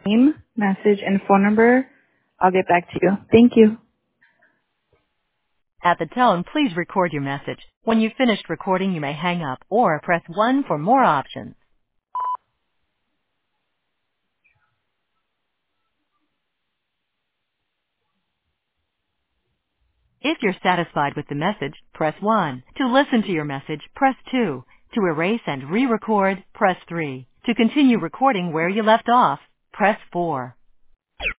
name, message, and phone number. I'll get back to you. Thank you. At the tone, please record your message. When you've finished recording, you may hang up or press 1 for more options. If you're satisfied with the message, press 1. To listen to your message, press 2. To erase and re-record, press 3. To continue recording where you left off, press 4.